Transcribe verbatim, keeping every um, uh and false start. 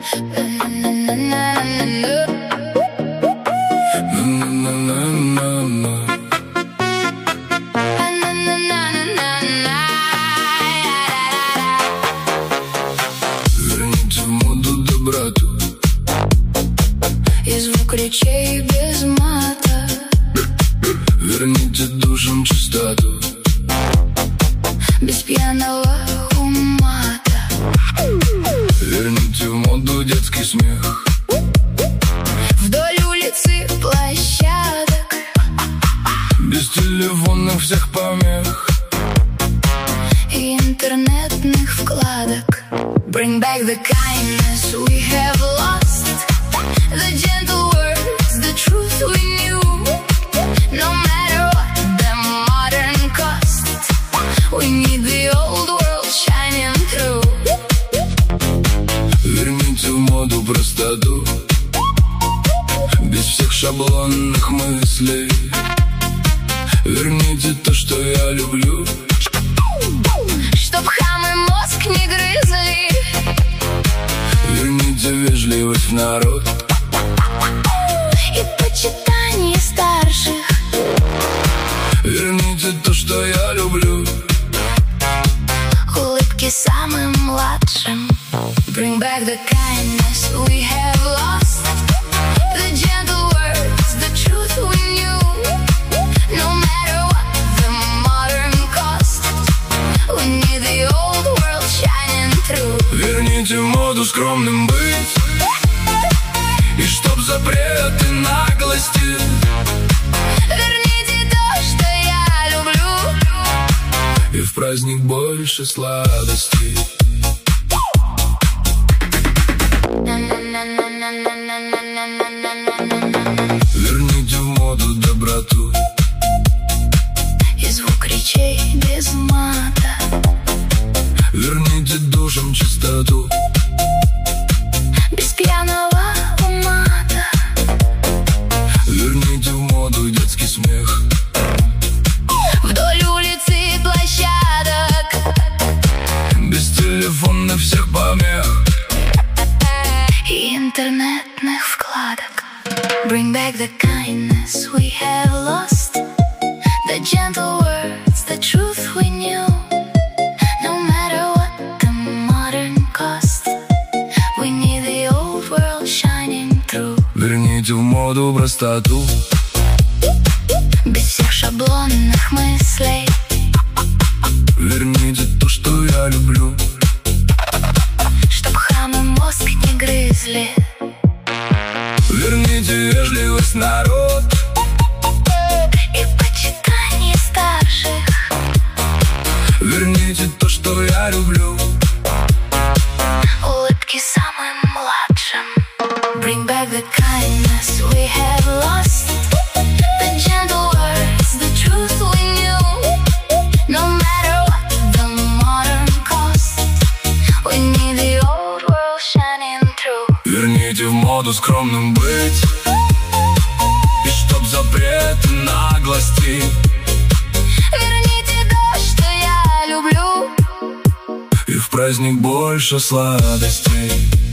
Верните в моду доброту и звук речей без мата. Верните душам чистоту без пьяного умата. Верните в моду детский смех Вдоль улицы площадок без телефонных всех помех и интернетных вкладок. Bring back the kindness we have lost, the gentle words, the truth we knew. No matter what the modern cost, we need the old world shining through. Верните в моду простоту без всех шаблонных мыслей. Верните то, что я люблю, чтоб хамы мозг не грызли. Верните вежливость в народ и почитание старших. Верните то, что я люблю, улыбки самым младшим. Bring back the kindness we have lost, the gentle words, the truth we knew. No matter what the modern cost, we need the old world shining through. Верните моду скромным быть, и чтоб запреты наглости. Верните то, что я люблю, и в праздник больше сладостей. Верните в моду доброту и звук речей без мата. Верните душам чистоту без пьяного умата. Верните в моду детский смех Вдоль улицы и площадок без телефонных всех помех и интернетных вкладок. Bring back the kindness we have lost, the gentle words, the truth we knew. No matter what the modern cost, we need the old world shining through. Верните в моду простоту без всех шаблонных мыслей. Верните то, что я люблю, чтоб хамы мозг не грызли. Верните вежливость народ и почитание старших. Верните то, что я люблю, улыбки самым младшим. Bring back the kindness we have lost, the gentle words, the truth we knew. No matter what the modern cost, we need the old world shining through. Верните в моду скромным быть, и чтоб запреты наглости. Верните то, что я люблю, и в праздник больше сладостей.